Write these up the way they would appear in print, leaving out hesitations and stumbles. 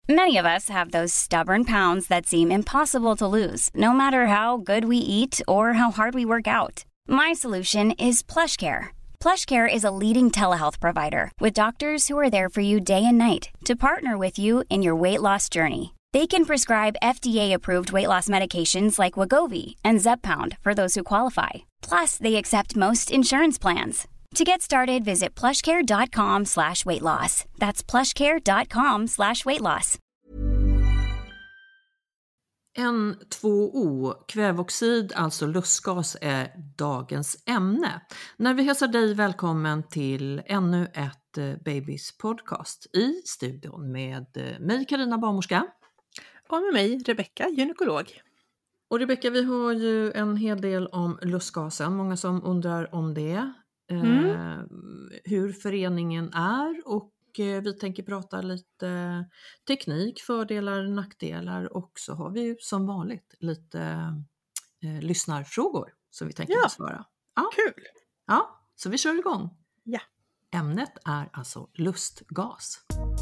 Many of us have those stubborn pounds that seem impossible to lose, no matter how good we eat or how hard we work out. My solution is PlushCare. PlushCare is a leading telehealth provider with doctors who are there for you day and night to partner with you in your weight loss journey. They can prescribe FDA-approved weight loss medications like Wegovy and Zepbound for those who qualify. Plus, they accept most insurance plans. To get started, visit plushcare.com/weightloss. That's plushcare.com/weightloss. N2O, kväveoxid, alltså lustgas, är dagens ämne. När vi hälsar dig välkommen till ännu ett Babys podcast i studion med mig, Carina, barnmorska. Och med mig, Rebecka, gynekolog. Och Rebecka, vi har ju en hel del om lustgasen. Många som undrar om det. Hur föreningen är, och vi tänker prata lite teknik, fördelar, nackdelar, och så har vi ju som vanligt lite lyssnarfrågor som vi tänker besvara. Ja. Kul! Ja, så vi kör igång. Ja. Ämnet är alltså lustgas.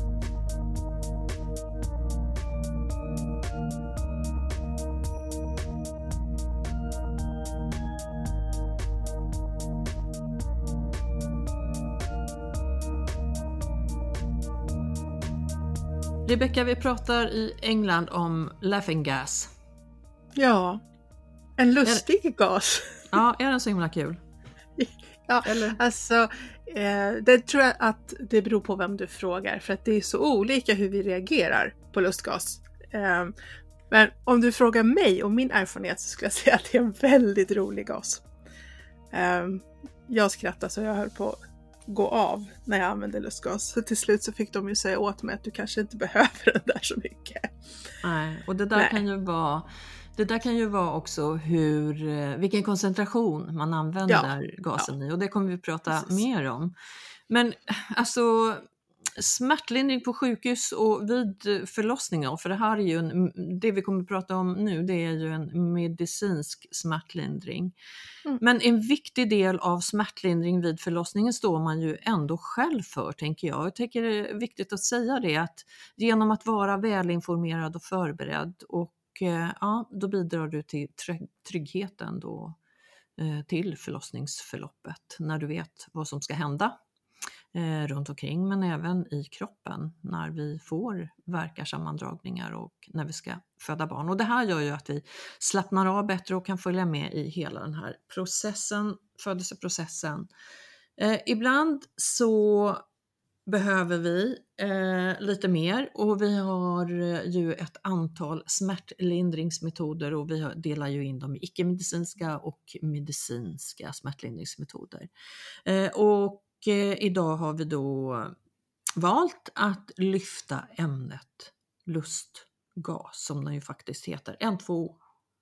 Rebecka, vi pratar i England om laughing gas. Ja, en lustig gas. Ja, är den så himla kul? Ja, eller? Alltså, det tror jag att det beror på vem du frågar. För att det är så olika hur vi reagerar på lustgas. Men om du frågar mig och min erfarenhet, så skulle jag säga att det är en väldigt rolig gas. Jag skrattade så jag höll på gå av när jag använde lustgas. Så till slut så fick de ju säga åt mig att du kanske inte behöver den där så mycket. Nej, och det där kan ju vara också vilken koncentration man använder gasen i, och det kommer vi prata mer om. Men alltså, smärtlindring på sjukhus och vid förlossningar, för det här är ju det vi kommer att prata om nu, det är ju en medicinsk smärtlindring. Men en viktig del av smärtlindring vid förlossningen står man ju ändå själv för, tänker jag. Jag tycker det är viktigt att säga det, att genom att vara välinformerad och förberedd, och då bidrar du till tryggheten då, till förlossningsförloppet, när du vet vad som ska hända runt omkring, men även i kroppen när vi får värkarsammandragningar och när vi ska föda barn. Och det här gör ju att vi slappnar av bättre och kan följa med i hela den här processen, födelseprocessen. Ibland så behöver vi lite mer, och vi har ju ett antal smärtlindringsmetoder, och vi delar ju in dem i icke-medicinska och medicinska smärtlindringsmetoder. Och idag har vi då valt att lyfta ämnet lustgas, som den ju faktiskt heter. N2O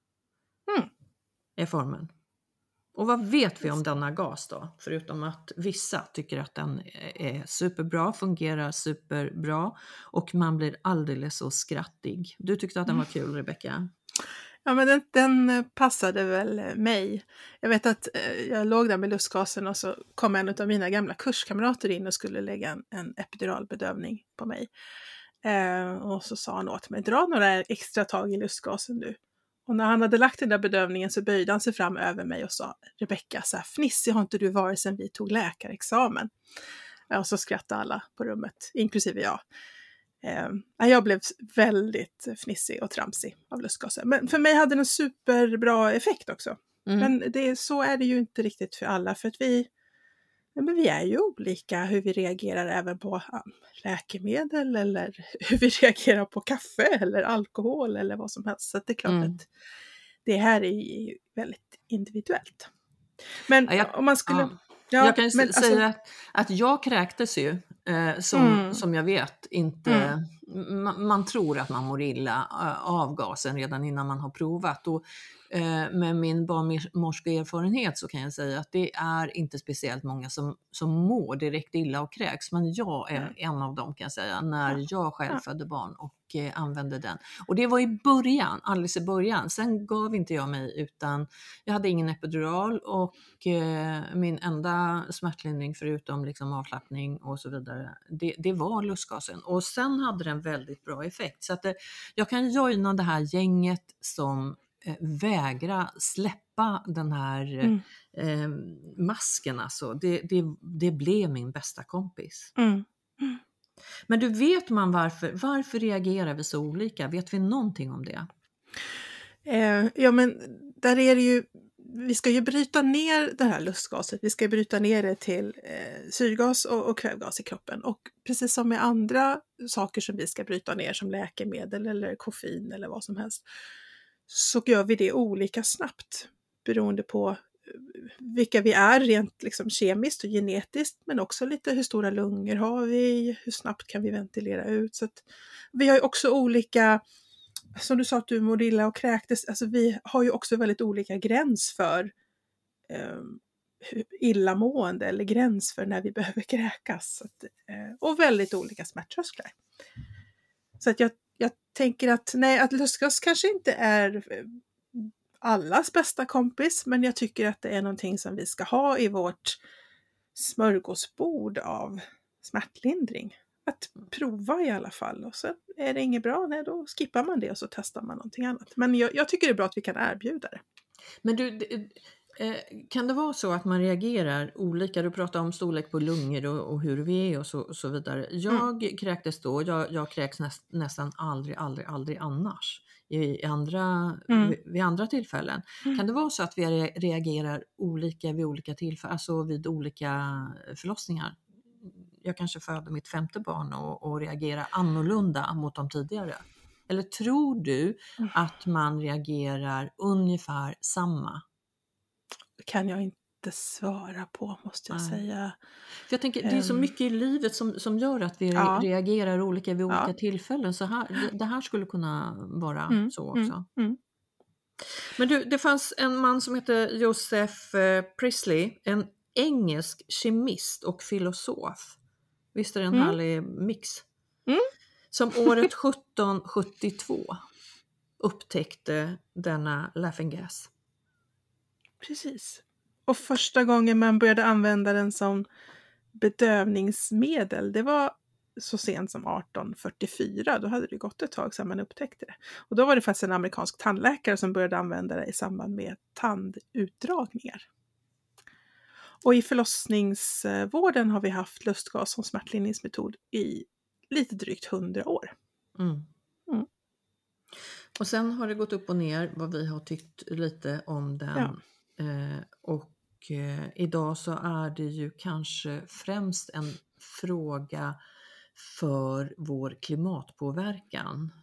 är formen. Och vad vet vi om denna gas då? Förutom att vissa tycker att den är superbra, fungerar superbra, och man blir alldeles så skrattig. Du tyckte att den var kul, Rebecka? Ja, men den passade väl mig. Jag vet att jag låg där med lustgasen, och så kom en av mina gamla kurskamrater in och skulle lägga en epiduralbedövning på mig. Och så sa han åt mig, dra några extra tag i lustgasen du. Och när han hade lagt den där bedövningen så böjde han sig fram över mig och sa, Rebecka, så här fnissig har inte du varit sedan vi tog läkarexamen. Och så skrattade alla på rummet, inklusive jag. Jag blev väldigt fnissig och tramsig av lustgasen. Men för mig hade den en superbra effekt också. Men så är det ju inte riktigt för alla. För att vi är ju olika hur vi reagerar även på läkemedel, eller hur vi reagerar på kaffe eller alkohol eller vad som helst. Så det är klart att det här är ju väldigt individuellt. Men om man skulle... jag kan säga att jag kräktes ju, som jag vet inte, man tror att man mår illa av gasen redan innan man har provat, och med min barnmorskeerfarenhet så kan jag säga att det är inte speciellt många som mår direkt illa och kräks, men jag är en av dem, kan jag säga, när jag själv födde barn och använde den. Och det var i början, alldeles i början. Sen gav inte jag mig, utan jag hade ingen epidural och min enda smärtlindring förutom liksom avslappning och så vidare, det var lustgasen. Och sen hade den väldigt bra effekt. Så att jag kan joina det här gänget som vägra släppa den här masken. Alltså. Det blev min bästa kompis. Men du, vet man varför reagerar vi så olika? Vet vi någonting om det? Ja, men där är det ju, vi ska ju bryta ner det här lustgaset. Vi ska bryta ner det till syrgas och kvävgas i kroppen. Och precis som med andra saker som vi ska bryta ner, som läkemedel eller koffein eller vad som helst, så gör vi det olika snabbt beroende på vilka vi är rent liksom kemiskt och genetiskt, men också lite hur stora lungor har vi, hur snabbt kan vi ventilera ut. Så att vi har ju också olika, som du sa att du mådde illa och kräktes, alltså vi har ju också väldigt olika gräns för illamående eller gräns för när vi behöver kräkas. Så att, och väldigt olika smärttrösklar. Så att jag tänker att nej, att lustgas kanske inte är allas bästa kompis, men jag tycker att det är någonting som vi ska ha i vårt smörgåsbord av smärtlindring. Att prova i alla fall, och så är det inget bra, nej, då skippar man det och så testar man någonting annat. Men jag tycker det är bra att vi kan erbjuda det. Men du, kan det vara så att man reagerar olika? Du pratar om storlek på lungor och hur vi är och så vidare. Jag kräktes då, jag kräks nästan aldrig annars. Vid andra tillfällen. Kan det vara så att vi reagerar olika vid olika tillfällen, alltså vid olika förlossningar? Jag kanske föder mitt 5:e barn och reagerar annorlunda mot de tidigare. Eller tror du att man reagerar ungefär samma? Det kan jag inte svara på, måste jag säga. För jag tänker, det är så mycket i livet som gör att vi reagerar olika vid olika tillfällen. Så det här skulle kunna vara så också. Men du, det fanns en man som heter Joseph Priestley, en engelsk kemist och filosof. Visst är det en härlig mix? Som året 1772 upptäckte denna laughing gas. Precis. Och första gången man började använda den som bedövningsmedel, det var så sent som 1844. Då hade det gått ett tag sedan man upptäckte det. Och då var det faktiskt en amerikansk tandläkare som började använda det i samband med tandutdragningar. Och i förlossningsvården har vi haft lustgas som smärtlindringsmetod i lite drygt 100 år. Och sen har det gått upp och ner vad vi har tyckt lite om den. Idag så är det ju kanske främst en fråga för vår klimatpåverkan.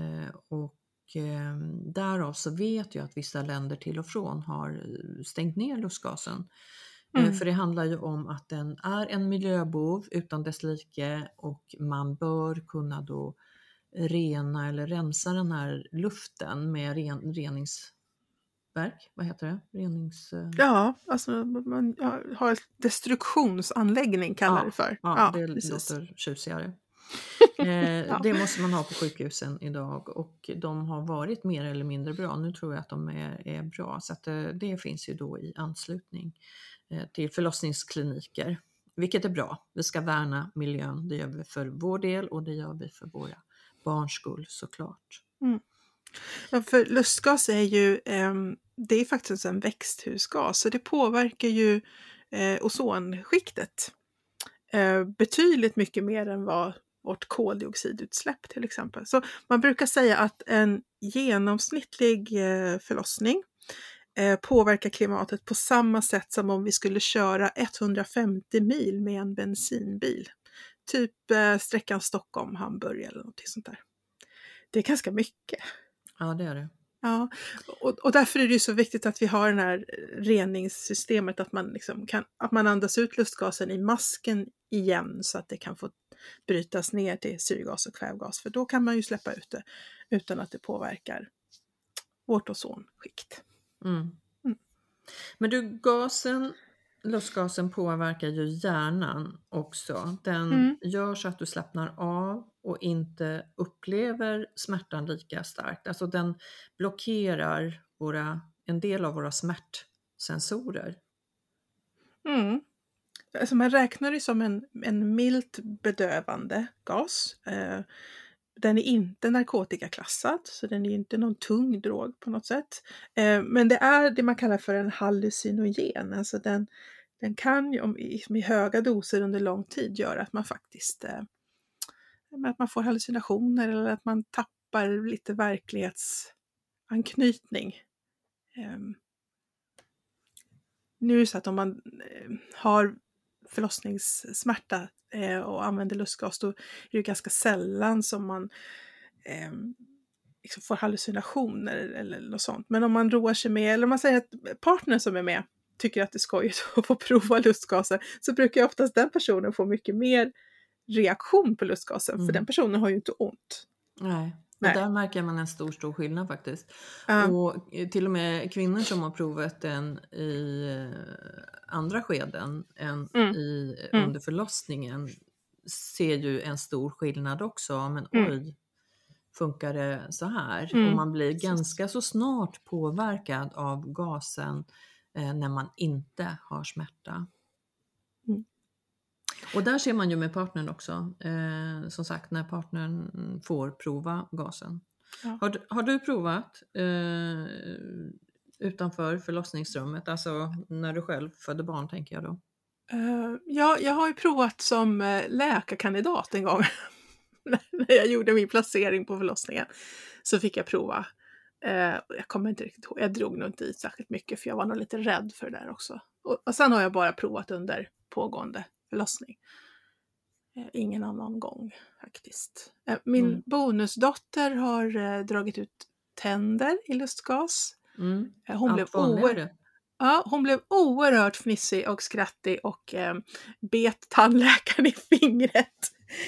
Därav så vet jag att vissa länder till och från har stängt ner lustgasen. För det handlar ju om att den är en miljöbov utan dess like, och man bör kunna då rena eller rensa den här luften med reningsverk. Vad heter det? Ja, alltså man har en destruktionsanläggning kallar det för. Ja, det låter tjusigare. Det måste man ha på sjukhusen idag, och de har varit mer eller mindre bra. Nu tror jag att de är bra, så att det finns ju då i anslutning till förlossningskliniker, vilket är bra. Vi ska värna miljön, det gör vi för vår del och det gör vi för våra barns skull såklart. Ja, för lustgas är ju det är faktiskt en växthusgas, så det påverkar ju ozonskiktet betydligt mycket mer än vad vårt koldioxidutsläpp till exempel. Så man brukar säga att en genomsnittlig förlossning påverkar klimatet på samma sätt som om vi skulle köra 150 mil med en bensinbil. Typ sträckan Stockholm-Hamburg eller något sånt där. Det är ganska mycket. Ja, det är det. Ja, och därför är det ju så viktigt att vi har det här reningssystemet, att man liksom att man andas ut lustgasen i masken igen så att det kan få brytas ner till syrgas och kvävgas, för då kan man ju släppa ut det utan att det påverkar vårt ozonskikt. Men du, lustgasen påverkar ju hjärnan också. Den gör så att du slappnar av, och inte upplever smärtan lika starkt. Alltså den blockerar en del av våra smärtsensorer. Alltså man räknar det som en milt bedövande gas. Den är inte narkotikaklassad, så den är inte någon tung drog på något sätt. Men det är det man kallar för en hallucinogen. Alltså den kan ju i höga doser under lång tid göra att man faktiskt att man får hallucinationer eller att man tappar lite verklighetsanknytning. Nu är det så att om man har förlossningssmärta och använder lustgas, då är det ganska sällan som man liksom får hallucinationer eller något sånt. Men om man roar sig med, eller om man säger att partnern som är med tycker att det är skojigt att få prova lustgaser, så brukar ju oftast den personen få mycket mer reaktion på lustgasen, för den personen har ju inte ont. Nej. Och där märker man en stor skillnad faktiskt. Och till och med kvinnor som har provat den i andra skeden än under förlossningen ser ju en stor skillnad också. Men oj, funkar det så här? Och man blir ganska så snart påverkad av gasen när man inte har smärta. Och där ser man ju med partnern också, som sagt, när partnern får prova gasen. Ja. Har du provat utanför förlossningsrummet, alltså när du själv födde barn, tänker jag då? Ja, jag har ju provat som läkarkandidat en gång. När jag gjorde min placering på förlossningen så fick jag prova. Jag kommer inte riktigt ihåg, jag drog nog inte i särskilt mycket för jag var nog lite rädd för det där också. Och sen har jag bara provat under pågående förlossning. Ingen annan gång faktiskt. Min bonusdotter har dragit ut tänder i lustgas. Hon blev oerhört fnissig och skrattig och bet tandläkaren i fingret.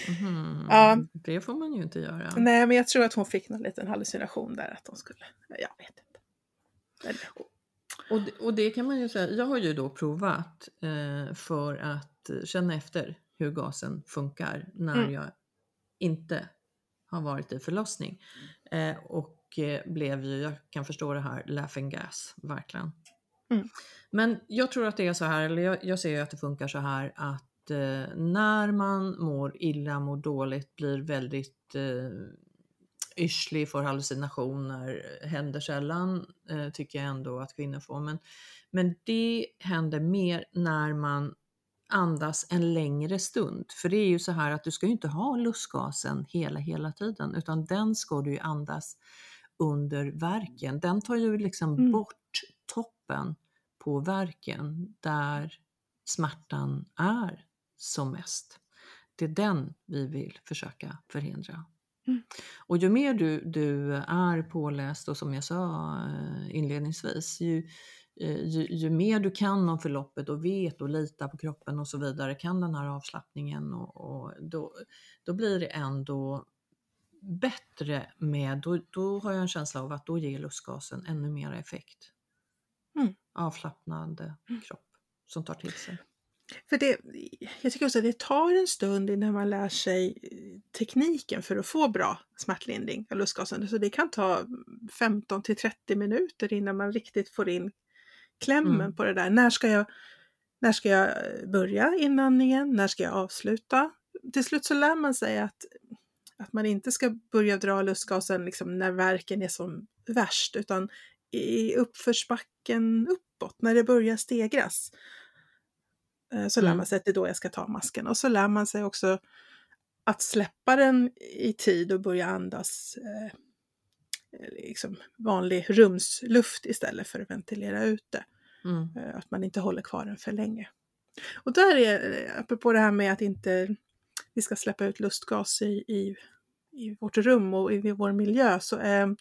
Det får man ju inte göra. Nej, men jag tror att hon fick någon liten hallucination där att hon skulle, jag vet inte. Och det kan man ju säga, jag har ju då provat för att känna efter hur gasen funkar när jag inte har varit i förlossning. Och blev ju, jag kan förstå det här, laughing gas, verkligen. Men jag tror att det är så här, eller jag ser ju att det funkar så här, att när man mår illa, mår dåligt, blir väldigt yrslig, får hallucinationer, händer sällan, tycker jag ändå att kvinnor får. Men det händer mer när man andas en längre stund. För det är ju så här att du ska ju inte ha lustgasen hela tiden, utan den ska du ju andas under värken. Den tar ju liksom bort toppen på värken där smärtan är som mest. Det är den vi vill försöka förhindra. Och ju mer du är påläst, och som jag sa inledningsvis, ju mer du kan om förloppet och vet och litar på kroppen och så vidare, kan den här avslappningen, och då blir det ändå bättre med, då har jag en känsla av att då ger lustgasen ännu mer effekt. Avslappnande kropp som tar till sig. För jag tycker också att det tar en stund innan man lär sig tekniken för att få bra smärtlindring av lustgasen. Så det kan ta 15-30 minuter innan man riktigt får in klämmen på det där. När ska jag börja inandningen? När ska jag avsluta? Till slut så lär man sig att man inte ska börja dra lustgasen liksom när värken är som värst, utan i uppförsbacken uppåt, när det börjar stegras. Så lär man sig att det är då jag ska ta masken. Och så lär man sig också att släppa den i tid och börja andas liksom vanlig rumsluft istället för att ventilera ut det. Att man inte håller kvar den för länge. Och där är, apropå det här med att inte vi ska släppa ut lustgas i vårt rum och i vår miljö, så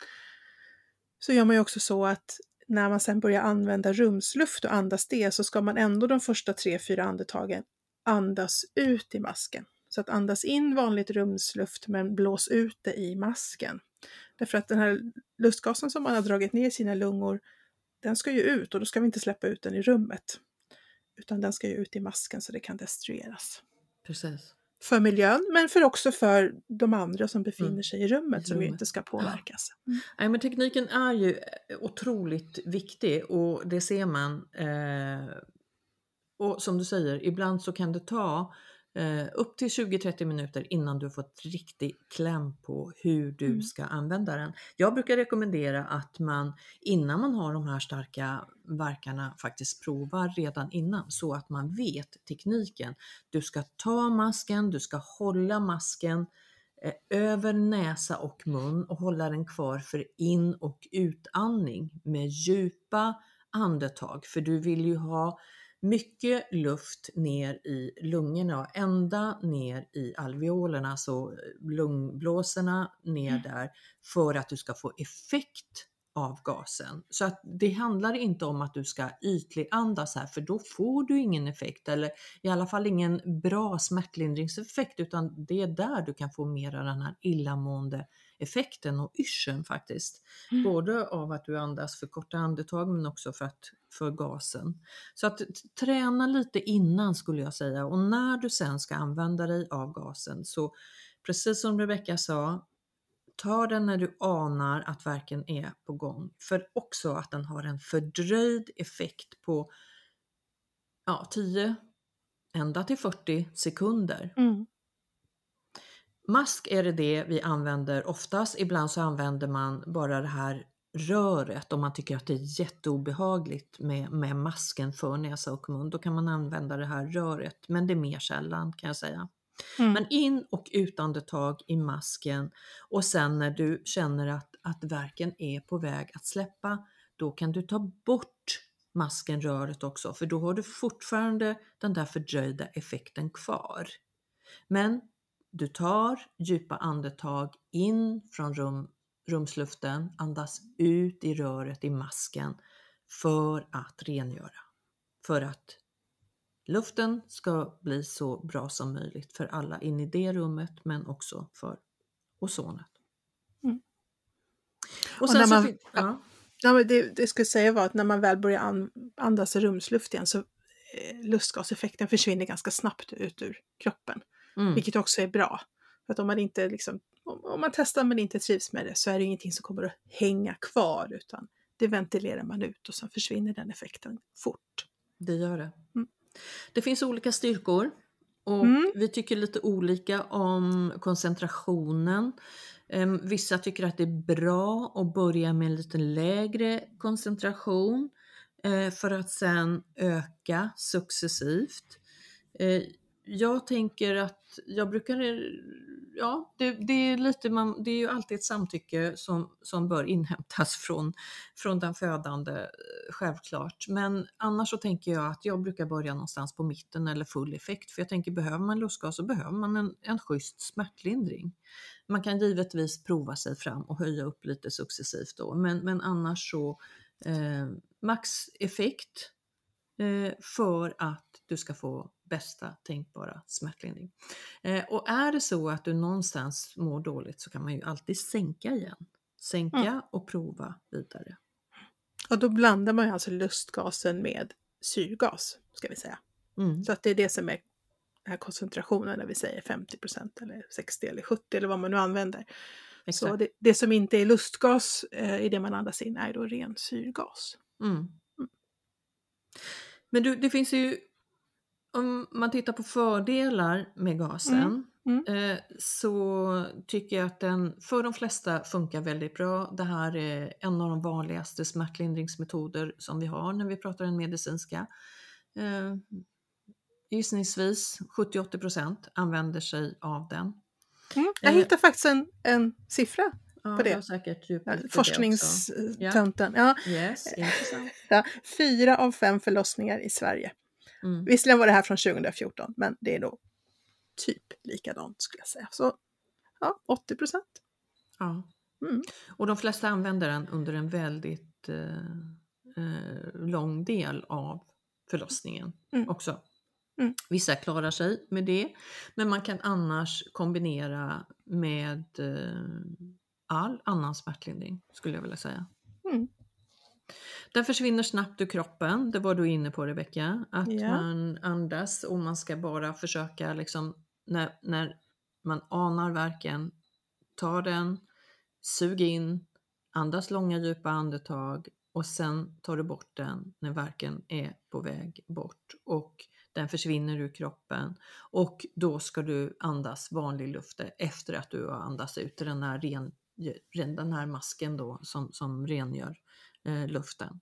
gör man ju också så att när man sen börjar använda rumsluft och andas det, så ska man ändå de första 3-4 andetagen andas ut i masken. Så att andas in vanligt rumsluft men blås ut det i masken. Därför att den här lustgasen som man har dragit ner i sina lungor, den ska ju ut, och då ska vi inte släppa ut den i rummet. Utan den ska ju ut i masken så det kan destrueras. Precis. för miljön, men också för de andra som befinner sig i rummet som ju inte ska påverkas. Nej, men tekniken är ju otroligt viktig och det ser man. Och som du säger, ibland så kan det ta upp till 20-30 minuter innan du fått riktig kläm på hur du ska använda den. Jag brukar rekommendera att man innan man har de här starka verkarna faktiskt provar redan innan så att man vet tekniken. Du ska ta masken, du ska hålla masken över näsa och mun och hålla den kvar för in- och utandning med djupa andetag. För du vill ju ha mycket luft ner i lungorna, ända ner i alveolerna, så lungblåsorna ner där för att du ska få effekt av gasen. Så att det handlar inte om att du ska ytlig andas här, för då får du ingen effekt eller i alla fall ingen bra smärtlindringseffekt, utan det är där du kan få mer av den här illamående effekten och yrseln faktiskt. Både av att du andas för korta andetag men också för gasen. Så att träna lite innan skulle jag säga, och när du sen ska använda dig av gasen så precis som Rebecka sa, ta den när du anar att verken är på gång, för också att den har en fördröjd effekt på 10 ända till 40 sekunder. Mask är det vi använder oftast. Ibland så använder man bara det här röret om man tycker att det är jätteobehagligt med masken för näsa och mun. Då kan man använda det här röret, men det är mer sällan kan jag säga. Men in- och utandetag i masken, och sen när du känner att verken är på väg att släppa, då kan du ta bort masken, röret också, för då har du fortfarande den där fördröjda effekten kvar. Men du tar djupa andetag in från rumsluften, andas ut i röret i masken för att rengöra. För att luften ska bli så bra som möjligt för alla in i det rummet, men också för ozonet. Och sen men det skulle säga var att när man väl börjar andas rumsluft igen så lustgaseffekten försvinner ganska snabbt ut ur kroppen. Vilket också är bra. För att om man inte om man testar men inte trivs med det så är det ingenting som kommer att hänga kvar, utan det ventilerar man ut och så försvinner den effekten fort. Det gör det. Det finns olika styrkor och vi tycker lite olika om koncentrationen. Vissa tycker att det är bra att börja med en lite lägre koncentration för att sen öka successivt. Jag tänker att jag brukar, det är lite, det är ju alltid ett samtycke som bör inhämtas från den födande, självklart. Men annars så tänker jag att jag brukar börja någonstans på mitten eller full effekt. För jag tänker, behöver man lustgas så behöver man en schysst smärtlindring. Man kan givetvis prova sig fram och höja upp lite successivt då. Men annars så max effekt för att du ska få bästa tänkbara smärtlindring. Och är det så att du någonstans mår dåligt så kan man ju alltid sänka igen. Sänka och prova vidare. Och då blandar man ju alltså lustgasen med syrgas, ska vi säga. Så att det är det som är den här koncentrationen när vi säger 50% eller 60 eller 70 eller vad man nu använder. Exakt. Så det som inte är lustgas i det man andas in är då ren syrgas. Men det finns ju, om man tittar på fördelar med gasen så tycker jag att den för de flesta funkar väldigt bra. Det här är en av de vanligaste smärtlindringsmetoder som vi har när vi pratar den medicinska. Gissningsvis 70-80% använder sig av den. Jag hittar faktiskt en siffra på det. Säkert forskningstönten. Ja. Yes, intressant. 4 av 5 förlossningar i Sverige. Visserligen var det här från 2014, men det är nog typ likadant skulle jag säga. Så 80%. Ja. Och de flesta använder den under en väldigt lång del av förlossningen också. Vissa klarar sig med det, men man kan annars kombinera med all annan smärtlindring skulle jag vilja säga. Den försvinner snabbt ur kroppen, det var du inne på Rebecka, att man andas och man ska bara försöka liksom när man anar värken, ta den, sug in, andas långa djupa andetag och sen tar du bort den när värken är på väg bort och den försvinner ur kroppen, och då ska du andas vanlig luft efter att du har andats ut den här masken då som rengör luften.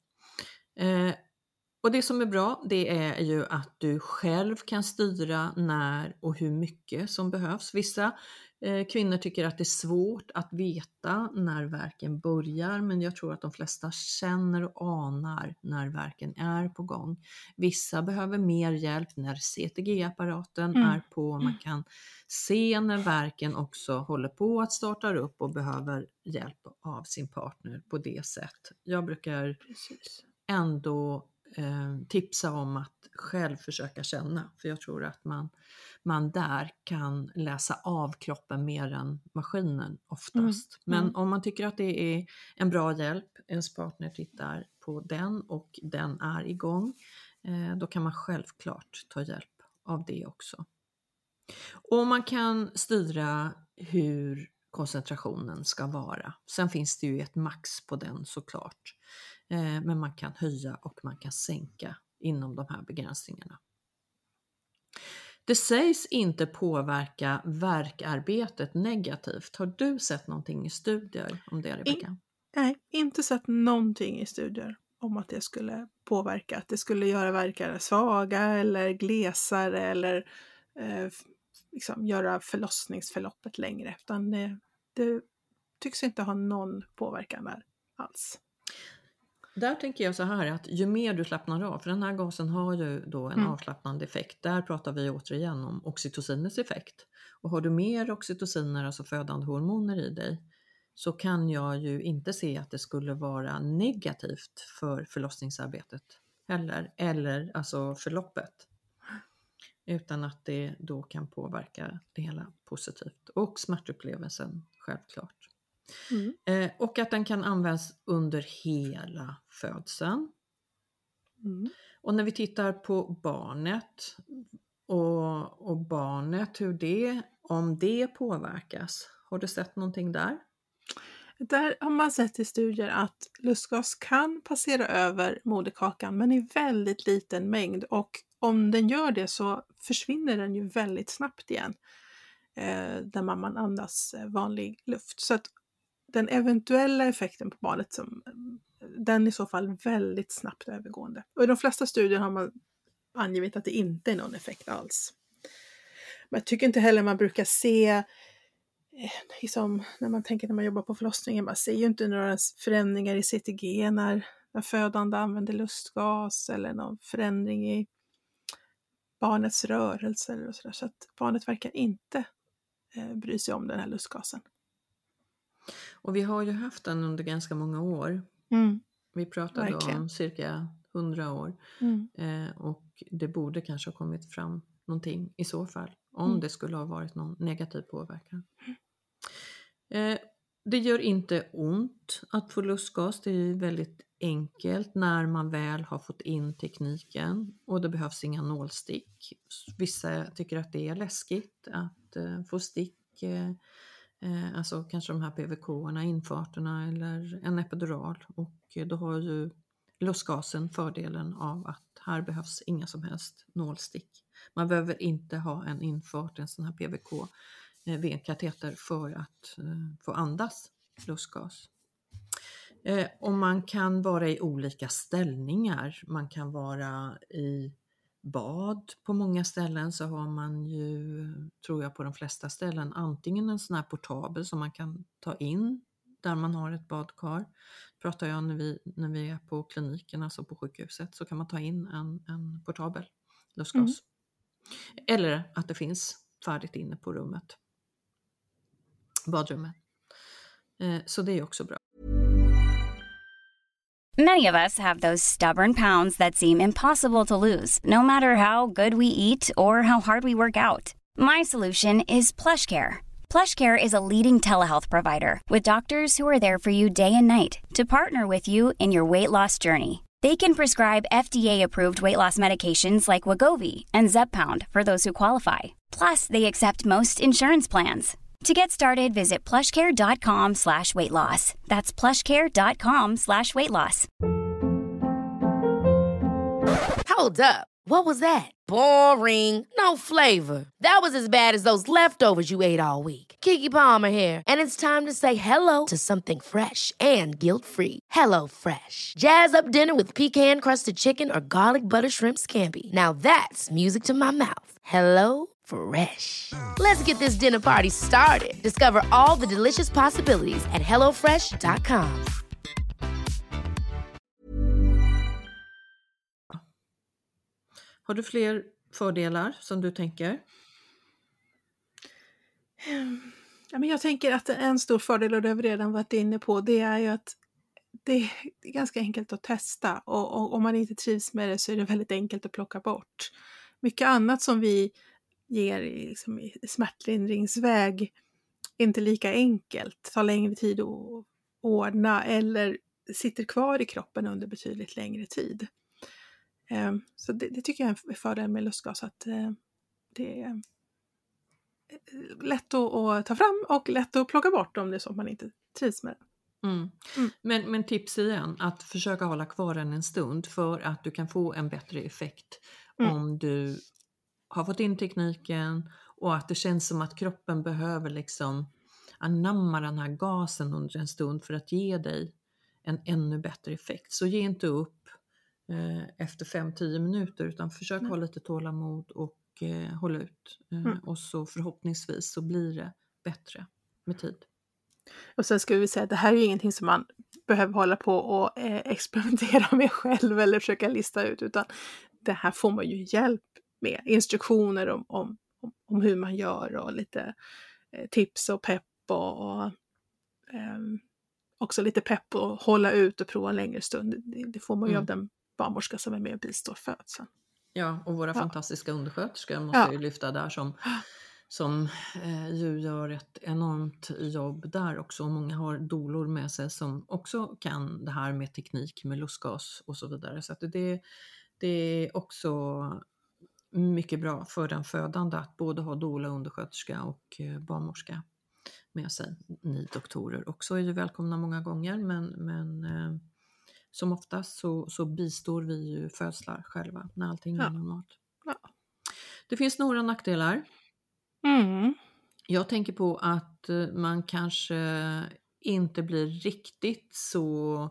Och det som är bra, det är ju att du själv kan styra när och hur mycket som behövs. Vissa kvinnor tycker att det är svårt att veta när värken börjar, men jag tror att de flesta känner och anar när värken är på gång. Vissa behöver mer hjälp när CTG-apparaten är på. Man kan se när värken också håller på att starta upp och behöver hjälp av sin partner på det sätt. Jag brukar ändå tipsa om att själv försöka känna, för jag tror att man där kan läsa av kroppen mer än maskinen oftast. Men om man tycker att det är en bra hjälp, ens partner tittar på den och den är igång, då kan man självklart ta hjälp av det också. Och man kan styra hur koncentrationen ska vara. Sen finns det ju ett max på den såklart. Men man kan höja och man kan sänka inom de här begränsningarna. Det sägs inte påverka värkarbetet negativt. Har du sett någonting i studier om det, Rebecka? Nej, inte sett någonting i studier om att det skulle påverka. Att det skulle göra värkare svaga eller glesare eller liksom göra förlossningsförloppet längre. Utan det tycks inte ha någon påverkan där alls. Där tänker jag så här att ju mer du slappnar av, för den här gasen har ju då en avslappnande effekt. Där pratar vi återigen om oxytocinets effekt. Och har du mer oxytociner, alltså födande hormoner i dig, så kan jag ju inte se att det skulle vara negativt för förlossningsarbetet heller, eller alltså förloppet. Utan att det då kan påverka det hela positivt. Och smärtupplevelsen självklart. Och att den kan användas under hela födseln. Och när vi tittar på barnet och barnet, om det påverkas, har du sett någonting där? Där har man sett i studier att lustgas kan passera över moderkakan, men i väldigt liten mängd, och om den gör det så försvinner den ju väldigt snabbt igen där man andas vanlig luft. Så att den eventuella effekten på barnet, den är i så fall väldigt snabbt övergående. Och i de flesta studier har man angivit att det inte är någon effekt alls. Men jag tycker inte heller man brukar se, liksom, när man jobbar på förlossningen, man ser ju inte några förändringar i CTG när födande använder lustgas, eller någon förändring i barnets rörelser och sådär. Så att barnet verkar inte bry sig om den här lustgasen. Och vi har ju haft den under ganska många år. Vi pratade om cirka 100 år. Och det borde kanske ha kommit fram någonting i så fall. Om det skulle ha varit någon negativ påverkan. Det gör inte ont att få lustgas. Det är väldigt enkelt när man väl har fått in tekniken. Och det behövs inga nålstick. Vissa tycker att det är läskigt att få stick. Alltså kanske de här PVK-erna, infarterna eller en epidural. Och då har ju lustgasen fördelen av att här behövs inga som helst nålstick. Man behöver inte ha en infart, en sån här PVK venkateter för att få andas lustgas. Och man kan vara i olika ställningar. Man kan vara i bad. På många ställen så har man ju, tror jag på de flesta ställen, antingen en sån här portabel som man kan ta in där man har ett badkar. Pratar jag när vi är på kliniken, alltså på sjukhuset, så kan man ta in en portabel lustgas. Eller att det finns färdigt inne på rummet. Badrummet. Så det är också bra. Many of us have those stubborn pounds that seem impossible to lose, no matter how good we eat or how hard we work out. My solution is PlushCare. PlushCare is a leading telehealth provider with doctors who are there for you day and night to partner with you in your weight loss journey. They can prescribe FDA-approved weight loss medications like Wegovy and Zepbound for those who qualify. Plus, they accept most insurance plans. To get started, visit plushcare.com/weightloss. That's plushcare.com/weightloss. Hold up. What was that? Boring. No flavor. That was as bad as those leftovers you ate all week. Keke Palmer here, and it's time to say hello to something fresh and guilt-free. Hello Fresh. Jazz up dinner with pecan-crusted chicken or garlic butter shrimp scampi. Now that's music to my mouth. Hello Fresh. Let's get this dinner party started. Discover all the delicious possibilities at hellofresh.com. Har du fler fördelar som du tänker? Ja, men jag tänker att en stor fördel, och det har vi redan varit inne på, det är ju att det är ganska enkelt att testa. Och om man inte trivs med det så är det väldigt enkelt att plocka bort. Mycket annat som vi ger i smärtlindringsväg är inte lika enkelt. Tar längre tid att ordna eller sitter kvar i kroppen under betydligt längre tid. Så det tycker jag är en fördel med lustgas, att det är lätt att ta fram och lätt att plocka bort om det är så att man inte trivs med det. Men tips igen, att försöka hålla kvar den en stund för att du kan få en bättre effekt om du har fått in tekniken och att det känns som att kroppen behöver liksom anamma den här gasen under en stund för att ge dig en ännu bättre effekt. Så ge inte upp efter 5-10 minuter, utan försök ha lite tålamod och hålla ut. Och så förhoppningsvis så blir det bättre med tid. Och sen ska vi säga att det här är ju ingenting som man behöver hålla på och experimentera med själv eller försöka lista ut, utan det här får man ju hjälp med. Instruktioner om hur man gör och lite tips och pepp och också lite pepp och hålla ut och prova en längre stund. Det får man ju av den barnmorska som är med och bistår födseln. Ja, och våra fantastiska undersköterskor måste ju lyfta där som ju gör ett enormt jobb där också. Många har dolor med sig som också kan det här med teknik, med lustgas och så vidare. Så att det är också mycket bra för den födande att både ha doula, undersköterska och barnmorska med sig. Ni doktorer också är ju välkomna många gånger, men som oftast så bistår vi ju födslar själva när allting är normalt. Ja. Det finns några nackdelar. Jag tänker på att man kanske inte blir riktigt så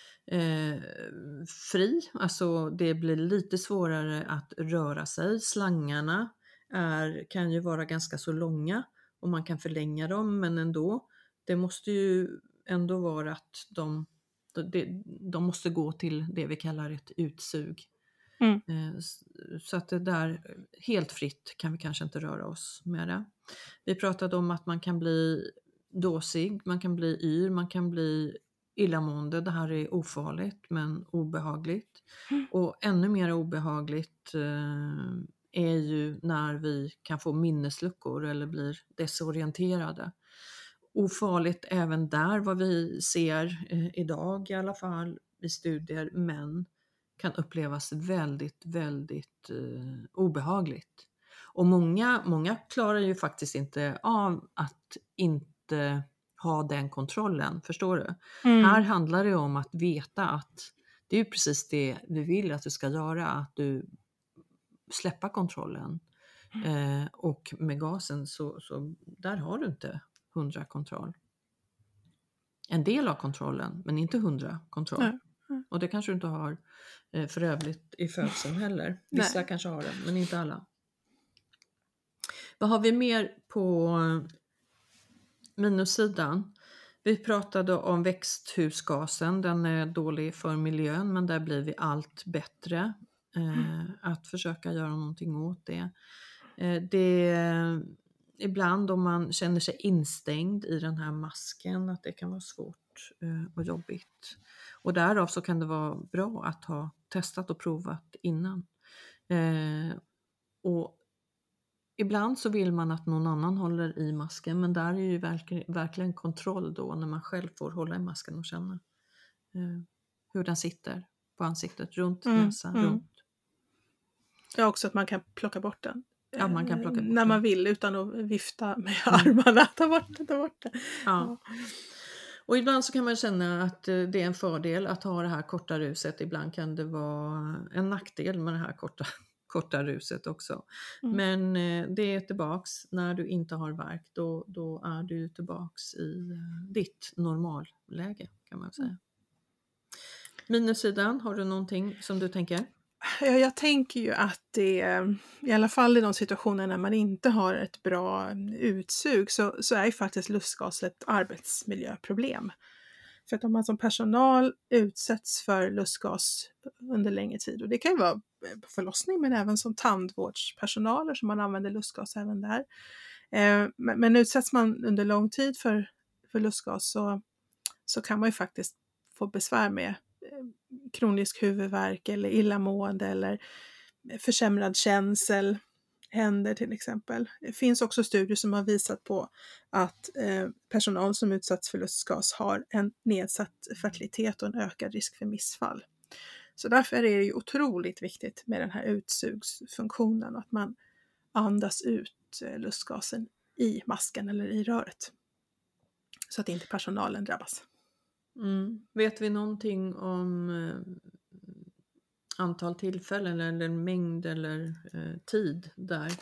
fri. Alltså det blir lite svårare att röra sig. Slangarna kan ju vara ganska så långa och man kan förlänga dem, men ändå. Det måste ju ändå vara att de måste gå till det vi kallar ett utsug. Så att det där helt fritt kan vi kanske inte röra oss med det. Vi pratade om att man kan bli dåsig, man kan bli yr, man kan bli illamående. Det här är ofarligt men obehagligt. Och ännu mer obehagligt är ju när vi kan få minnesluckor eller blir desorienterade. Ofarligt även där, vad vi ser idag i alla fall i studier, men kan upplevas väldigt, väldigt obehagligt. Och många klarar ju faktiskt inte av att inte ha den kontrollen, förstår du? Här handlar det om att veta att det är precis det vi vill att du ska göra, att du släpper kontrollen. Och med gasen så där har du inte 100 kontroll. En del av kontrollen, men inte 100 kontroll. Och det kanske du inte har för övrigt i födseln heller. Vissa kanske har det, men inte alla. Vad har vi mer på minussidan? Vi pratade om växthusgasen. Den är dålig för miljön, men där blir vi allt bättre att försöka göra någonting åt det. Ibland om man känner sig instängd i den här masken, att det kan vara svårt och jobbigt. Och därav så kan det vara bra att ha testat och provat innan. Och ibland så vill man att någon annan håller i masken, men där är ju verkligen kontroll då när man själv får hålla i masken och känna hur den sitter, på ansiktet, runt näsan, runt. Ja, också att man kan plocka bort den. Ja, man kan plocka bort när man vill utan att vifta med armarna. Ta bort den. Ja. Och ibland så kan man känna att det är en fördel att ha det här korta ruset. Ibland kan det vara en nackdel med det här korta ruset också. Men det är tillbaks när du inte har värk. Då är du tillbaks i ditt normalläge, kan man säga. Minussidan, har du någonting som du tänker? Ja, jag tänker ju att det, i alla fall i de situationer när man inte har ett bra utsug, så är ju faktiskt lustgas ett arbetsmiljöproblem. För att om man som personal utsätts för lustgas under längre tid, och det kan ju vara på förlossning men även som tandvårdspersonaler som man använder lustgas även där. Men utsätts man under lång tid för lustgas så kan man ju faktiskt få besvär med kronisk huvudvärk eller illamående eller försämrad känsel, händer till exempel. Det finns också studier som har visat på att personal som utsatts för lustgas har en nedsatt fertilitet och en ökad risk för missfall. Så därför är det ju otroligt viktigt med den här utsugsfunktionen, att man andas ut lustgasen i masken eller i röret. Så att inte personalen drabbas. Vet vi någonting om antal tillfällen eller mängd eller tid där?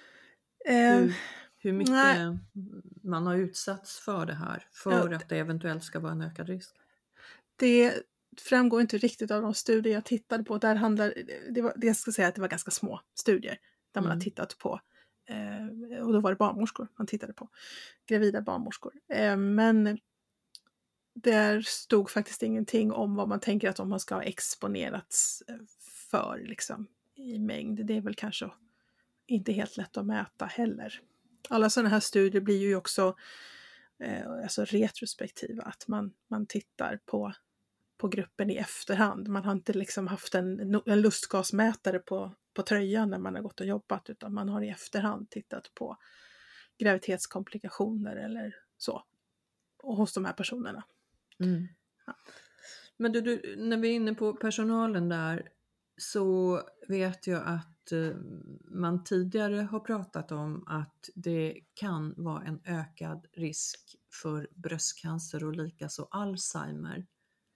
Hur mycket man har utsatts för det här för att det eventuellt ska vara en ökad risk? Det framgår inte riktigt av de studier jag tittade på. Jag ska säga att det var ganska små studier där man har tittat på. Och då var det barnmorskor man tittade på. Gravida barnmorskor. Men där stod faktiskt ingenting om vad man tänker att om man ska ha exponerats för liksom, i mängd. Det är väl kanske inte helt lätt att mäta heller. Alla sådana här studier blir ju också alltså retrospektiva. Att man tittar på gruppen i efterhand. Man har inte liksom haft en lustgasmätare på tröjan när man har gått och jobbat, utan man har i efterhand tittat på graviditetskomplikationer eller så. Och hos de här personerna. Ja. Men du, när vi är inne på personalen där, så vet jag att man tidigare har pratat om att det kan vara en ökad risk för bröstcancer och likaså Alzheimer.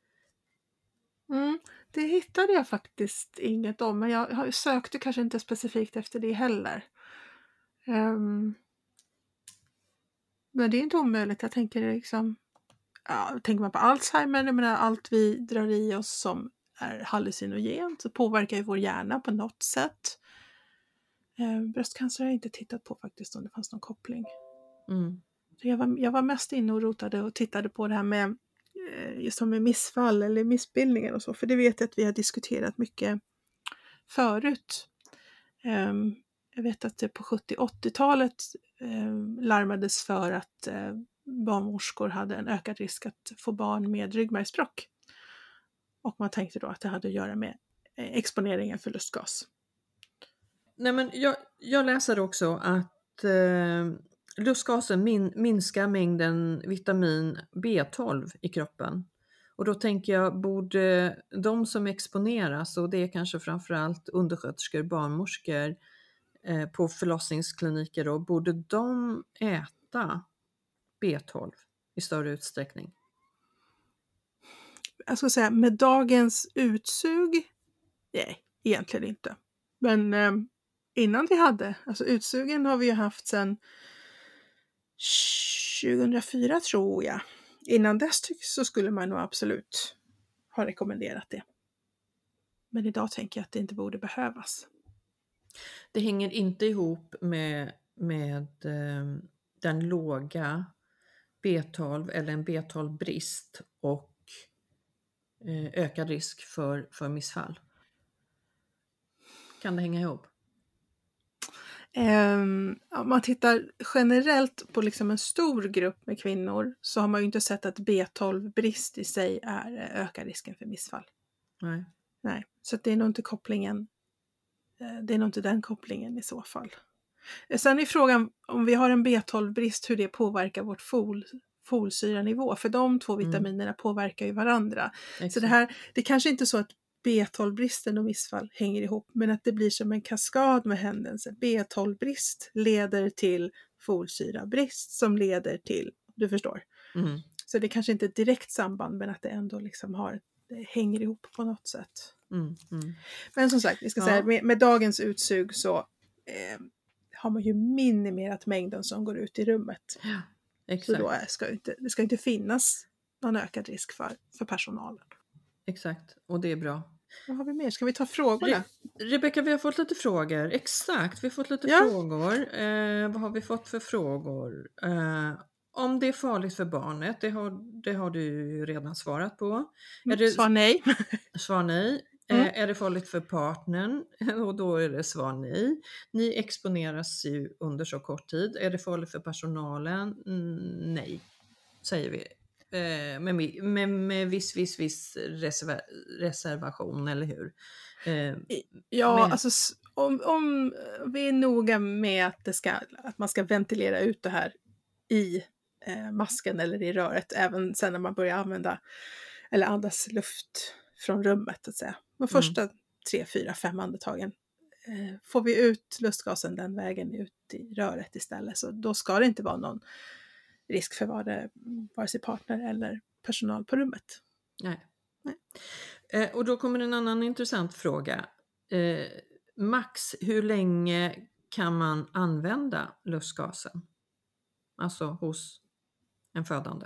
Det hittade jag faktiskt inget om, men jag sökte kanske inte specifikt efter det heller. Men det är inte omöjligt. Jag tänker liksom, tänker man på Alzheimer, jag menar, allt vi drar i oss som är hallucinogent så påverkar ju vår hjärna på något sätt. Bröstcancer har jag inte tittat på faktiskt, om det fanns någon koppling. Så jag var mest inne och rotade och tittade på det här med just med missfall eller missbildningar och så, för det vet jag att vi har diskuterat mycket förut. Jag vet att det på 70-80-talet larmades för att barnmorskor hade en ökad risk att få barn med ryggmärgsbråck. Och man tänkte då att det hade att göra med exponeringen för lustgas. Nej, men jag läser också att lustgasen minskar mängden vitamin B12 i kroppen. Och då tänker jag, borde de som exponeras, och det är kanske framförallt undersköterskor, barnmorskor på förlossningskliniker då, borde de äta B12 i större utsträckning? Jag ska säga, med dagens utsug, nej, egentligen inte. Men innan vi hade, alltså utsugen har vi ju haft sedan 2004 tror jag. Innan dess så skulle man nog absolut ha rekommenderat det. Men idag tänker jag att det inte borde behövas. Det hänger inte ihop med den låga B12 eller en B12-brist och ökad risk för missfall. Kan det hänga ihop? Om man tittar generellt på liksom en stor grupp med kvinnor så har man ju inte sett att B12-brist i sig ökar risken för missfall. Nej, så det är nog inte kopplingen. Det är nog inte den kopplingen i så fall. Sen är frågan om vi har en B12-brist, hur det påverkar vårt folsyranivå. För de två vitaminerna påverkar ju varandra. Exakt. Så det kanske inte är så att B12-bristen och missfall hänger ihop, men att det blir som en kaskad med händelser. B12-brist leder till folsyrabrist som leder till, du förstår. Så det kanske inte är ett direkt samband, men att det ändå liksom det hänger ihop på något sätt. Men som sagt, vi ska säga med dagens utsug så har man ju minimerat mängden som går ut i rummet. Ja, exakt. Så då det ska inte finnas någon ökad risk för personalen. Exakt, och det är bra. Vad har vi mer? Ska vi ta frågorna? Rebecka, vi har fått lite frågor. Exakt, vi har fått lite frågor. Vad har vi fått för frågor? Om det är farligt för barnet, det har du ju redan svarat på. Svar nej. Svar nej. Är det farligt för partnern? Och då är det svar nej. Ni exponeras ju under så kort tid. Är det farligt för personalen? Nej, säger vi. Med viss reservation, eller hur? Alltså om vi är noga med att man ska ventilera ut det här i masken eller i röret, även sen när man börjar använda eller andas luft från rummet, att säga. De första 3, 4, 5 andetagen får vi ut lustgasen den vägen ut i röret istället, så då ska det inte vara någon risk för vare sig partner eller personal på rummet. Nej. Och då kommer en annan intressant fråga. Max, hur länge kan man använda lustgasen? Alltså hos en födande.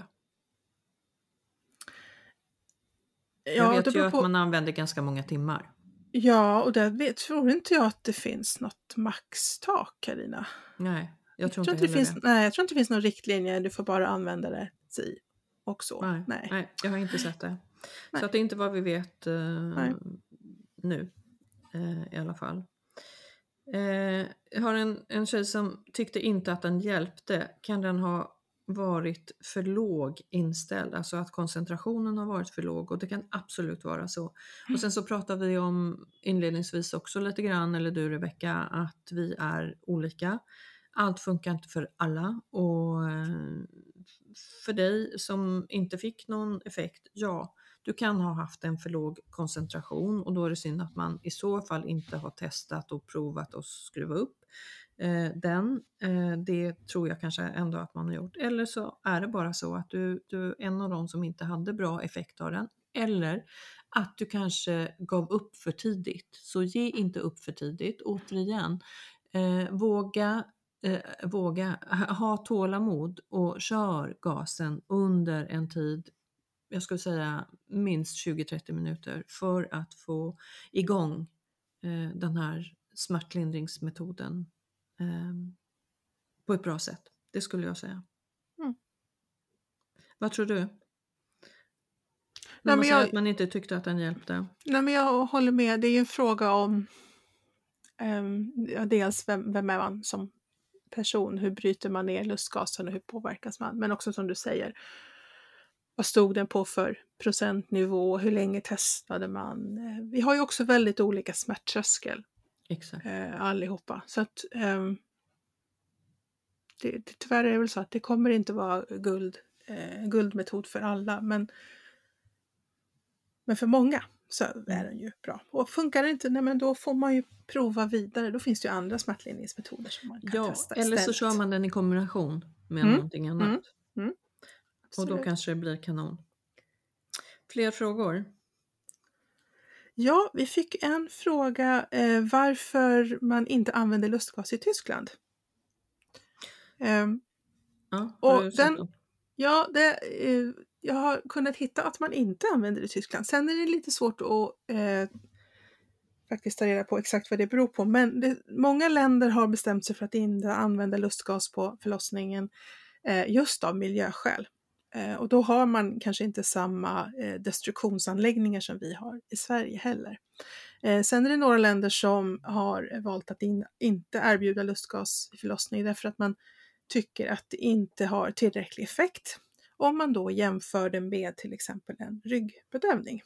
Jag vet ju att man använder ganska många timmar. Ja, och där tror inte jag att det finns något maxtak, Carina. Nej, jag tror inte det finns någon riktlinje. Du får bara använda det si och så. Nej, jag har inte sett det. Nej. Så att det är inte vad vi vet nu i alla fall. Jag har en tjej som tyckte inte att den hjälpte. Kan den ha varit för låg inställd? Alltså att koncentrationen har varit för låg, och det kan absolut vara så. Och sen så pratade vi om inledningsvis också lite grann, eller du Rebecka, att vi är olika. Allt funkar inte för alla, och för dig som inte fick någon effekt, du kan ha haft en för låg koncentration, och då är det synd att man i så fall inte har testat och provat att skruva upp den. Det tror jag kanske ändå att man har gjort. Eller så är det bara så att du är en av de som inte hade bra effekt av den. Eller att du kanske gav upp för tidigt. Så ge inte upp för tidigt. Återigen, våga ha tålamod och kör gasen under en tid, jag skulle säga minst 20-30 minuter, för att få igång den här smärtlindringsmetoden på ett bra sätt. Det skulle jag säga. Vad tror du? När man säger att man inte tyckte att den hjälpte. Nej, men jag håller med. Det är ju en fråga om dels vem är man som person, hur bryter man ner lustgasen och hur påverkas man, men också som du säger, vad stod den på för procentnivå, hur länge testade man. Vi har ju också väldigt olika smärttröskel. Exakt. Allihopa, så att tyvärr är det väl så att det kommer inte vara guldmetod för alla, men för många så är den ju bra. Och funkar det inte, men då får man ju prova vidare. Då finns det ju andra smärtlindringsmetoder som man kan testa istället. Eller så kör man den i kombination med någonting annat. Och då kanske det blir kanon. Fler frågor? Ja, vi fick en fråga varför man inte använder lustgas i Tyskland. Jag har kunnat hitta att man inte använder det i Tyskland. Sen är det lite svårt att faktiskt ta reda på exakt vad det beror på. Men många länder har bestämt sig för att inte använda lustgas på förlossningen just av miljöskäl. Och då har man kanske inte samma destruktionsanläggningar som vi har i Sverige heller. Sen är det några länder som har valt att inte erbjuda lustgas i förlossning därför att man tycker att det inte har tillräcklig effekt. Om man då jämför den med till exempel en ryggbedövning.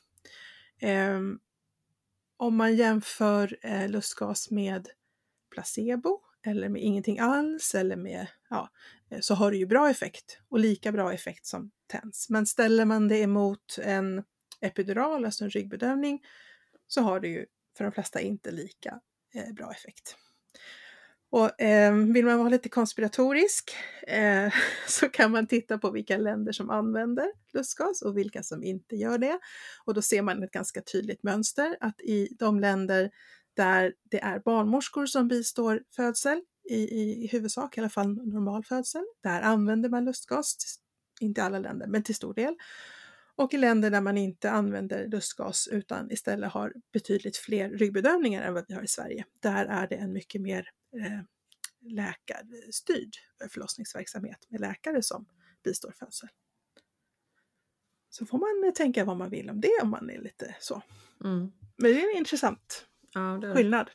Om man jämför lustgas med placebo eller med ingenting alls eller med, så har det ju bra effekt och lika bra effekt som TENS. Men ställer man det emot en epidural, alltså en ryggbedövning, så har det ju för de flesta inte lika bra effekt. Och vill man vara lite konspiratorisk så kan man titta på vilka länder som använder lustgas och vilka som inte gör det. Och då ser man ett ganska tydligt mönster att i de länder där det är barnmorskor som bistår födsel, i huvudsak i alla fall normal födsel, där använder man lustgas, inte i alla länder men till stor del. Och i länder där man inte använder lustgas utan istället har betydligt fler ryggbedövningar än vad vi har i Sverige, där är det en mycket mer läkarstyrd förlossningsverksamhet med läkare som bistår födsel. Så får man tänka vad man vill om det om man är lite så. Men det är en intressant skillnad.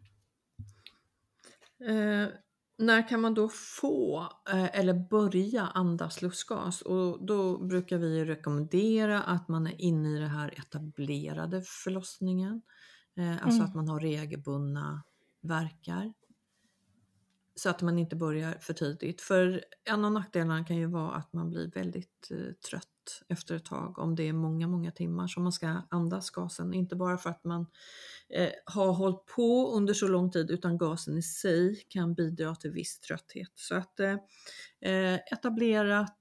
När kan man då få eller börja andas lustgas? Och då brukar vi rekommendera att man är inne i det här etablerade förlossningen. Alltså att man har regelbundna verkar. Så att man inte börjar för tidigt. För en av nackdelarna kan ju vara att man blir väldigt trött efter ett tag. Om det är många timmar som man ska andas gasen. Inte bara för att man har hållit på under så lång tid, utan gasen i sig kan bidra till viss trötthet. Så att etablerat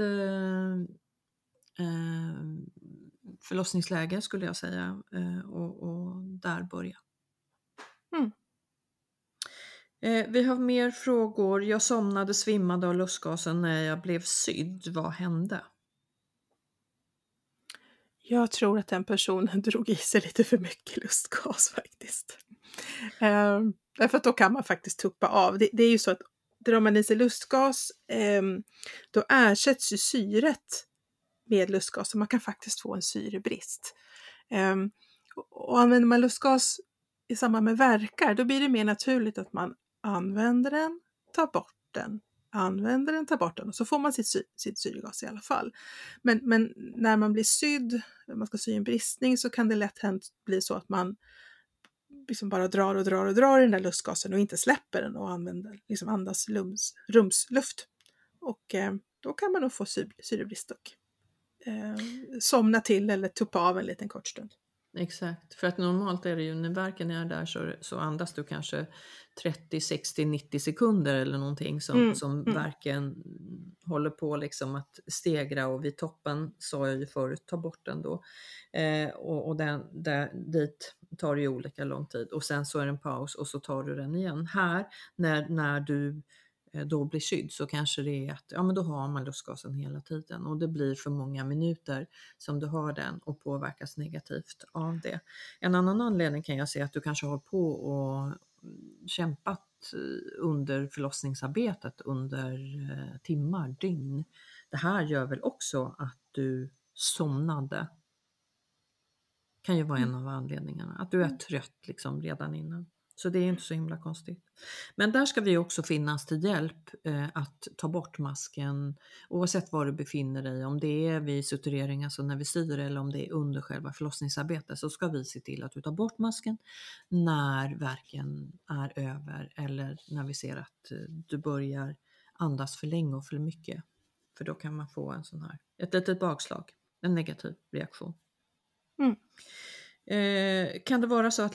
förlossningsläge skulle jag säga. Och där börja. Vi har mer frågor. Jag somnade, svimmade av lustgasen när jag blev sydd. Vad hände? Jag tror att den personen drog i sig lite för mycket lustgas faktiskt. Därför att då kan man faktiskt tuppa av. Det är ju så att drar man i sig lustgas då ersätts ju syret med lustgas. Så man kan faktiskt få en syrebrist. Och använder man lustgas i samband med värkar, då blir det mer naturligt att man använder den, tar bort den, använder den, tar bort den och så får man sitt syrgas i alla fall. Men när man blir sydd, man ska sy en bristning, så kan det lätt bli så att man liksom bara drar i den där lustgasen och inte släpper den och använder, liksom andas rumsluft. Och då kan man nog få syrebrist och somna till eller tuppa av en liten kort stund. Exakt, för att normalt är det ju när verken är där så andas du kanske 30, 60, 90 sekunder eller någonting som verken håller på liksom att stegra, och vid toppen sa jag ju förut, ta bort den då och dit tar det ju olika lång tid och sen så är det en paus och så tar du den igen. Här när du då blir sydd så kanske det är att men då har man lustgasen hela tiden och det blir för många minuter som du har den och påverkas negativt av det. En annan anledning kan jag se att du kanske har på och kämpat under förlossningsarbetet under timmar, dygn. Det här gör väl också att du somnade. Kan ju vara en av anledningarna. Att du är trött liksom redan innan. Så det är inte så himla konstigt. Men där ska vi också finnas till hjälp att ta bort masken oavsett var du befinner dig. Om det är vid suturering, alltså när vi syr, eller om det är under själva förlossningsarbetet, så ska vi se till att du tar bort masken när verken är över eller när vi ser att du börjar andas för länge och för mycket. För då kan man få en sån här, ett litet bakslag, en negativ reaktion. Kan det vara så att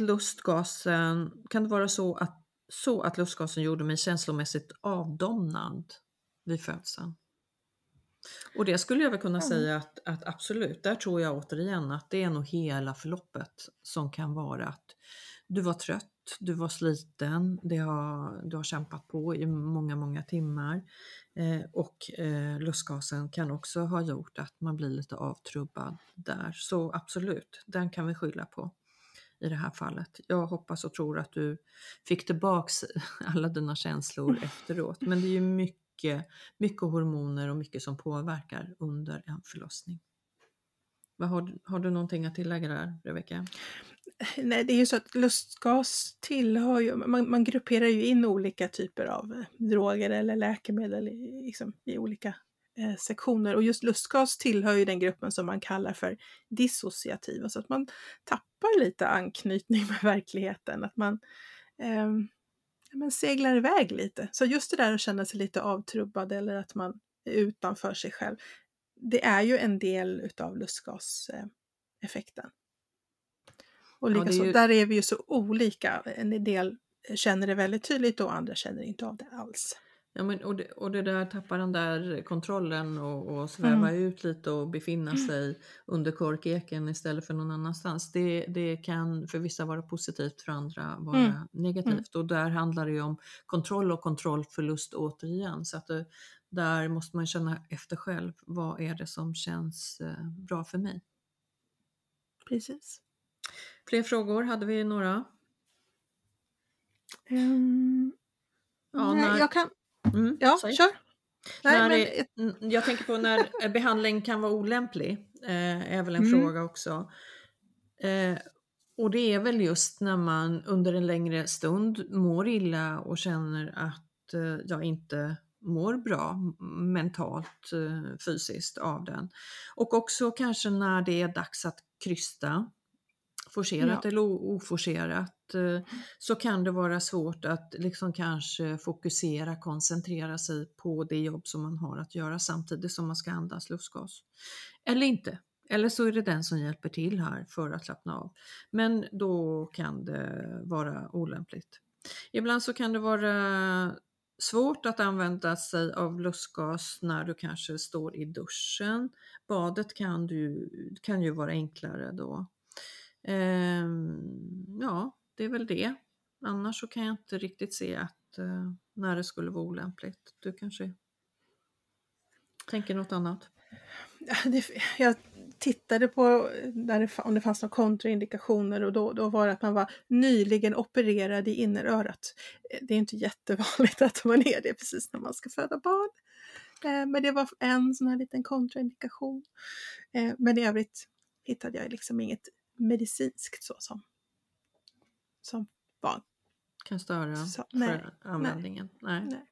lustgasen gjorde mig känslomässigt avdomnad vid födseln? Och det skulle jag väl kunna säga att absolut, där tror jag återigen att det är nog hela förloppet som kan vara att du var trött, du var sliten, du har kämpat på i många timmar och lustgasen kan också ha gjort att man blir lite avtrubbad där. Så absolut, den kan vi skylla på i det här fallet. Jag hoppas och tror att du fick tillbaks alla dina känslor efteråt, men det är ju mycket hormoner och mycket som påverkar under en förlossning. Har du någonting att tillägga där, Rebecka? Nej, det är ju så att lustgas tillhör ju, man grupperar ju in olika typer av droger eller läkemedel i olika sektioner, och just lustgas tillhör ju den gruppen som man kallar för dissociativ, alltså att man tappar lite anknytning med verkligheten, att man seglar iväg lite. Så just det där att känna sig lite avtrubbad eller att man är utanför sig själv, det är ju en del utav lustgaseffekten. Och likaså, där är vi ju så olika. En del känner det väldigt tydligt och andra känner inte av det alls. Ja, men, och det där tappar den där kontrollen och sväva ut lite och befinna sig under korkeken istället för någon annanstans. Det kan för vissa vara positivt, för andra vara negativt. Och där handlar det ju om kontroll och kontrollförlust återigen. Så att där måste man känna efter själv. Vad är det som känns bra för mig? Precis. Fler frågor? Hade vi några? Jag kan... kör. Jag tänker på när behandling kan vara olämplig, är väl en fråga också. Och det är väl just när man under en längre stund mår illa och känner att jag inte mår bra mentalt, fysiskt av den. Och också kanske när det är dags att krysta, forcerat eller oforcerat, så kan det vara svårt att liksom kanske fokusera, koncentrera sig på det jobb som man har att göra samtidigt som man ska andas lustgas. Eller inte. Eller så är det den som hjälper till här för att slappna av. Men då kan det vara olämpligt. Ibland så kan det vara svårt att använda sig av lustgas när du kanske står i duschen. Badet kan ju vara enklare då. Ja, det är väl det. Annars så kan jag inte riktigt se att när det skulle vara olämpligt. Du kanske tänker något annat? Jag tittade på om det fanns några kontraindikationer och då var det att man var nyligen opererad i innerörat. Det är inte jättevanligt att man är det precis när man ska föda barn. Men det var en sån här liten kontraindikation. Men i övrigt hittade jag liksom inget medicinskt så som barn kan störa för användningen. Nej.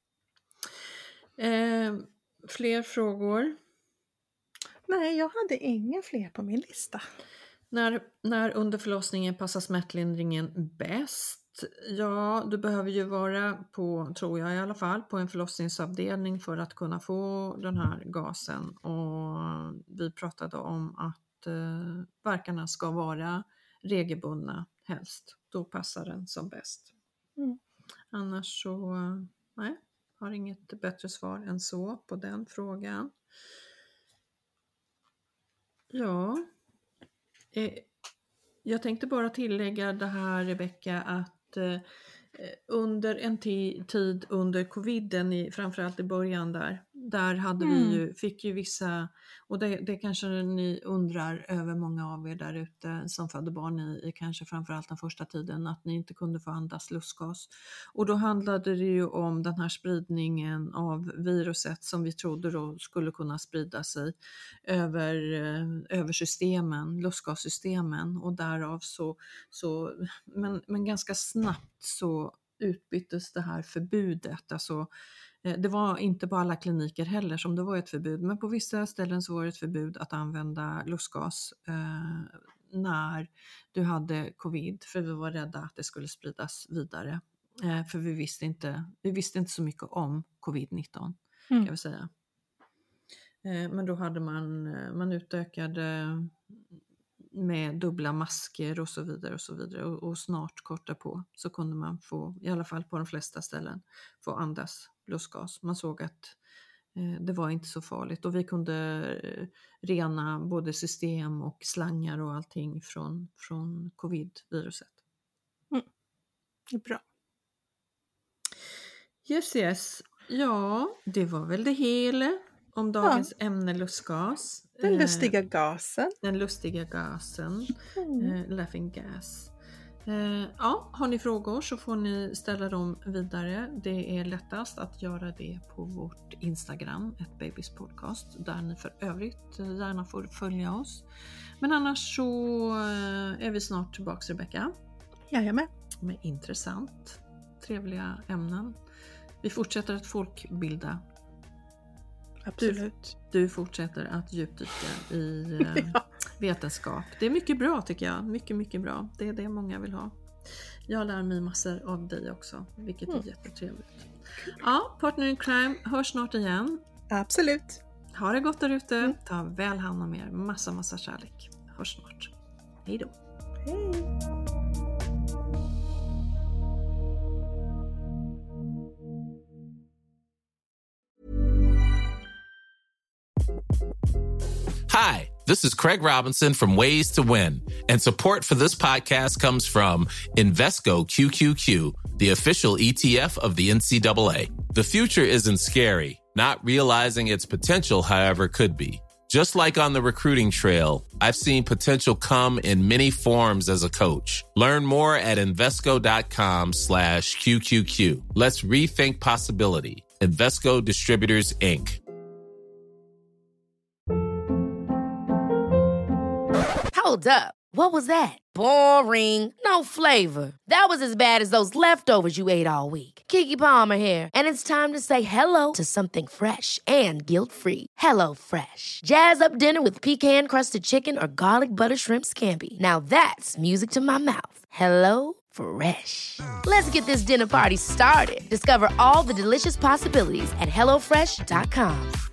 Fler frågor? Nej, jag hade inga fler på min lista. När under förlossningen passar smärtlindringen bäst? Ja, du behöver ju vara på, tror jag i alla fall, på en förlossningsavdelning för att kunna få den här gasen. Och vi pratade om att verkarna ska vara regelbundna helst. Då passar den som bäst. Annars så, nej, har inget bättre svar än så på den frågan. Ja, jag tänkte bara tillägga det här, Rebecka, att under en tid under coviden, framförallt i början där hade vi fick ju vissa, och det kanske ni undrar över, många av er där ute som födde barn i kanske framförallt den första tiden, att ni inte kunde få andas lustgas. Och då handlade det ju om den här spridningen av viruset som vi trodde då skulle kunna sprida sig över systemen, lustgassystemen, och därav men ganska snabbt så utbyttes det här förbudet. Alltså, det var inte på alla kliniker heller som det var ett förbud, men på vissa ställen så var det ett förbud att använda lustgas när du hade covid, för vi var rädda att det skulle spridas vidare. För vi visste inte så mycket om covid-19 kan vi säga. Men då hade man utökade med dubbla masker och så vidare och snart korta på så kunde man få, i alla fall på de flesta ställen, få andas lustgas. Man såg att det var inte så farligt och vi kunde rena både system och slangar och allting från covid-viruset. Det är bra. Yes. Ja, det var väl det hela om dagens ämne lustgas. Den lustiga gasen. Laughing gas. Har ni frågor så får ni ställa dem vidare. Det är lättast att göra det på vårt Instagram, @babyspodcast, där ni för övrigt gärna får följa oss. Men annars så är vi snart tillbaka, Rebecka. Jajamän. Med intressant, trevliga ämnen. Vi fortsätter att folkbilda. Absolut. Du fortsätter att djupdyka i vetenskap. Det är mycket bra tycker jag. Mycket, mycket bra. Det är det många vill ha. Jag lär mig massor av dig också, vilket är jättetrevligt. Ja, Partner in Crime hörs snart igen. Absolut. Ha det gott där ute. Ta väl hand om er. Massa kärlek. Hörs snart. Hej då. Hej. This is Craig Robinson from Ways to Win, and support for this podcast comes from Invesco QQQ, the official ETF of the NCAA. The future isn't scary. Not realizing its potential, however, could be. Just like on the recruiting trail, I've seen potential come in many forms as a coach. Learn more at Invesco.com/QQQ. Let's rethink possibility. Invesco Distributors, Inc. Hold up. What was that? Boring. No flavor. That was as bad as those leftovers you ate all week. Keke Palmer here, and it's time to say hello to something fresh and guilt-free. HelloFresh. Jazz up dinner with pecan-crusted chicken or garlic butter shrimp scampi. Now that's music to my mouth. HelloFresh. Let's get this dinner party started. Discover all the delicious possibilities at HelloFresh.com.